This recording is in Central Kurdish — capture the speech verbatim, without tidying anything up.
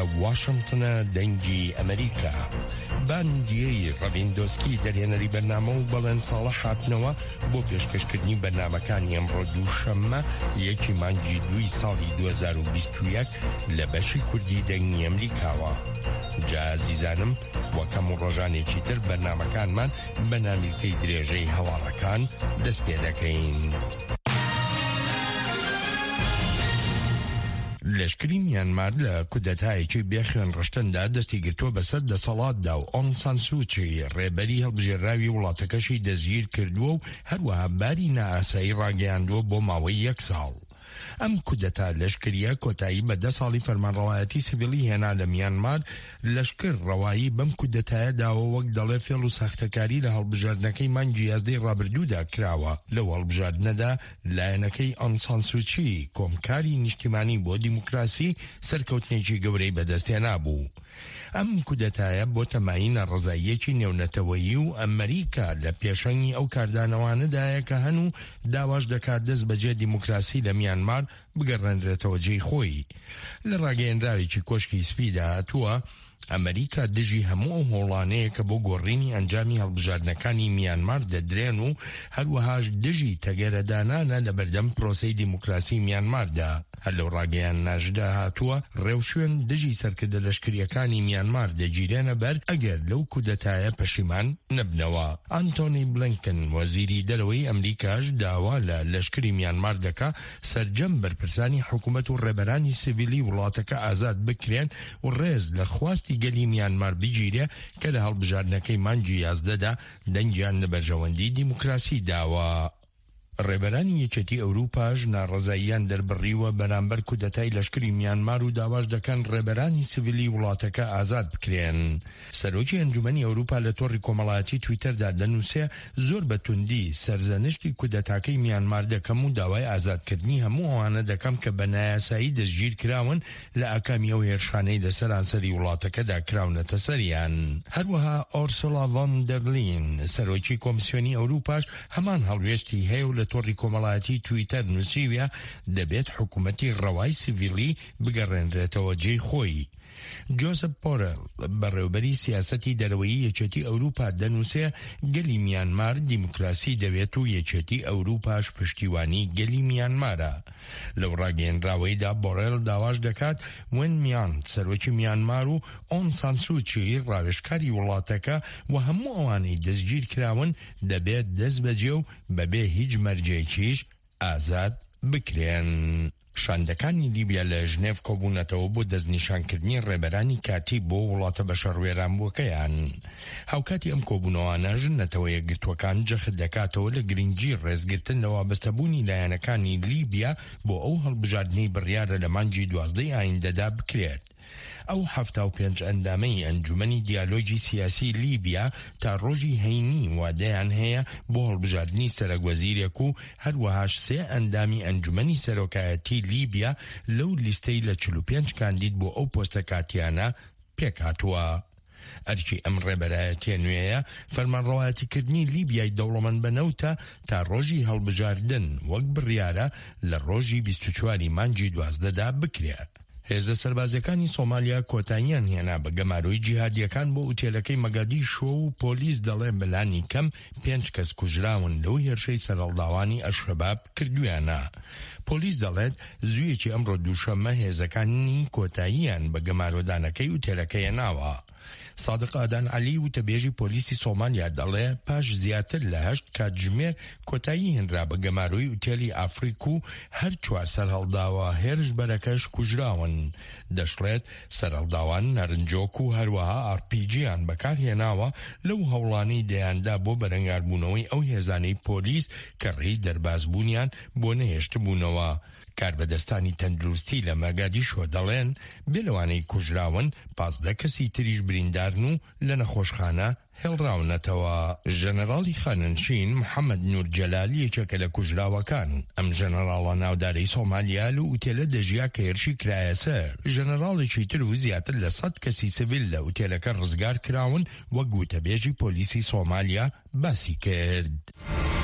لە واشنگتنە دەنگی ئەمریکا. باندیەی ڕەڤیندۆسکی دەرهێنەری بەرنامە و بەڵێن ساڵە هاتنەوە بۆ پێشکەشکردنی بەرنامەکانی ئەمڕۆ دووشەممە یەکی مانگی دووی ساڵی دوو هەزار و بیست و یەک لە بەشی کوردی دەنگی ئەمریکاوە. جا عزیزانم وەکەم و ڕۆژانێکی تر بەرنامەکانمان بە نامیلکەی درێژەی هەواڵەکان دەست پێ دەکەین. لەشکری میانمار لە کودەتایەکی بێخوێن ڕشتندا دەستی گرتووە بەسەر دەسەڵاتدا و ئۆنگ سان سوچی ڕێبەری هەڵبژێراوی وڵاتەکەشی دەستگیر کردووە و هەروەها باری نائاسایی ڕاگەیاندووە بۆ ماوەی یەک ساڵ. ئەم کودەتا لەشکریە کۆتایی بە دە ساڵی فەرمانڕەوایەتی سیڤیلی هێنا لە میانمار. لەشکر ڕەوایی بەم کودەتایە داوە وەک دەڵێ فێڵ و ساختەکاری لە هەڵبژاردنەکەی مانگی یازدەی ڕابردوودا کراوە. لەو هەڵبژاردنەدا لایەنەکەی ئۆنگ سان سوچی کۆمکاری نیشتیمانی بۆ دیموکراسی سەرکەوتنێکی گەورەی بەدەستێنا بوو. ئەم کودەتایە بۆ تەماینە ڕزاییەکی نێونەتەوەیی و ئەمریکا لە پێشەنگی ئەو کاردانەوانەدایە کە هەنوو داواش دەکات دەست بەجێ دیموکراسی لە میانمار بگەڕێنرێتەوە جێی خۆی. لە ڕاگەیەنراوێکی کۆشکی سپیدا هاتووە ئەمریکا دژی هەموو ئەو هۆڵانەیە کە بۆ گۆڕینی ئەنجامی هەڵبژاردنەکانی میانمار دەدرێن و هەروەهاش دژی تەگەرەدانانە لە بەردەم پرۆسەی دیموکراسی میانماردا. هەر لەو ڕاگەیان ناژدا هاتووە ڕێوشوێن دژی سەرکردە لەشکریەکانی میانمار دەگیرێنە بەر ئەگەر لەو کودەتایە پەشیمان نەبنەوە. ئانتۆنی بلینکن وەزیری دەرەوەی ئەمریکاش داوا لە لەشکری میانمار دەکا سەرجەم بەرپرسانی حکوومەت و ڕێبەرانی سیڤیلی وڵاتەکە ئازاد بکرێن و ڕێز لە خواستی گەلی میانمار بگیرێ کە لە هەڵبژاردنەکەی مانگی یازدەدا دەنگیان لە بەرژەوەندی دیموکراسی داوە. ڕێبەرانی یەکێتی ئەوروپاش ناڕەزاییان دەربڕیوە بەرامبەر کودەتای لەشکری میانمار و داواش دەکەن ڕێبەرانی سیڤیلی وڵاتەکە ئازاد بکرێن. سەرۆکی ئەنجومەنی ئەوروپا لە تۆڕی کۆمەڵایەتی تویتەردا دەنووسێ زۆر بەتوندی سەرزەنشتی کودەتاکەی میانمار دەکەم و داوای ئازادکردنی هەموو ئەوانە دەکەم کە بە نایاسایی دەستگیر کراون لە ئاکامی ئەو هێرشانەی لە سەرانسەری وڵاتەکەدا کراونەتە سەریان. هەروەها ئۆرسولا ڤۆن دەر لین سەرۆکی کۆمیسیۆنی ئەوروپاش هەمان هەڵوێستی هەیە و لە تۆڕی کۆمەڵایەتی تویتەر نووسیویە دەبێت حکوومەتی ڕەوای سیڤیلی بگەڕێنرێتەوە جێی خۆی. جۆزەف بۆرێل بەڕێوەبەری سیاسەتی دەرەوەیی یەکێتی ئەوروپا دەنووسێ گەلی میانمار دیموکراسی دەوێت و یەکێتی ئەوروپاش پشتیوانی گەلی میانمارە. لەو ڕاگەیەنراوەیدا بۆرێل داواش دەکات وێن میان سەرۆکی میانمار و ئۆنگ سان سوچی ڕاوێژکاری وڵاتەکە و هەموو ئەوانەی دەستگیر کراون دەبێت دەست بەجێ و بەبێ هیچ مەرجێکیش ئازاد بکرێن. شاندەکانی لیبیا لە ژنێڤ کۆبوونەتەوە بۆ دەستنیشانکردنی ڕێبەرانی کاتی بۆ وڵاتە بەشەڕوێرانبووەکەیان. هاوکاتی ئەم کۆبوونەوانە ژنەتەوە یەکگرتوەکان جەخت دەکاتەوە لە گرنگی ڕێزگرتن لە وابەستەبوونی لایەنەکانی لیبیا بۆ ئەو هەڵبژاردنەی بڕیارە لە مانگی دوازدەی ئایندەدا بکرێت. ئەو هەفتا و پێنج ئەندامەی ئەنجومەنی دیالۆجی سیاسی لیبیا تا ڕۆژی هەینی وادەیان هەیە بۆ هەڵبژاردنی سەرۆکوەزیرێک و هەروەهاش سێ ئەندامی ئەنجومەنی سەرۆکایەتی لیبیا لەو لیستەی لە چل و پێنج کاندید بۆ ئەو پۆستە کاتیانە پێکهاتووە. ئەرکی ئەم ڕێبەرایەتیە نوێیە فەرمانڕەوایەتیکردنی لیبیای دەوڵەمەند بنەوتە تا ڕۆژی هەڵبژاردن وەک بڕیارە لە ڕۆژی بیست و چواری مانگی دوازدەدا بکرێت. هێزە سەربازەکانی سۆمالیا کۆتاییان هێنا بە گەماروی جیهادیەکان بۆ ئوتێلەکەی مەگادیشۆ و پۆلیس دەڵێ بەلانی کەم پێنج کەس کوژراون لەو هێرشەی سەرەڵداوانی ئەشەباب کردویانە. پۆلیس دەڵێت زوویەکی ئەمڕۆ دووشەممە هێزەکانی کۆتاییان بە گەمارۆدانەکەی ئوتێلەکەی هێناوە. صادق ئادان علی وتەبێژی پۆلیسی سۆمالیا دەڵێ پاش زیاتر لە هەشت کاتژمێر کۆتایی هێنرا بە گەماروی ئوتێلی ئافریک و هەر چوار سەرهەڵداوە هێرش بەرەکەش کوژراون. دەشڵێت سەرهەڵداوان نەرنجۆک و هەروەها ئارپیجیان بەکارهێناوە لەو هەوڵانەی دەیاندا بۆ بەرەنگاربوونەوەی ئەو هێزانەی پۆلیس کە ڕێی دەربازبوونیان بۆ نەهێشتبوونەوە. کاربەدەستانی تەندروستی لە مەگادیشۆ دەڵێن بێلەوانەی کوژراون پازدە کەسی تریش بریندارن و لە نەخۆشخانە هێڵراونەتەوە. ژەنەراڵی خاننشین محەممەد نور جەلالی یەکێکە لە کوژراوەکان. ئەم ژەنەراڵە ناودارەی سۆمالیا و ئوتێلە دەژیا کە هێرشی کرایە سەر. ژەنەراڵێکی تر و زیاتر لە سەد کەسی سیڤیل لە ئوتێلەکە ڕزگار کراون وەک وتەبێژی پۆلیسی سۆمالیا باسی کرد.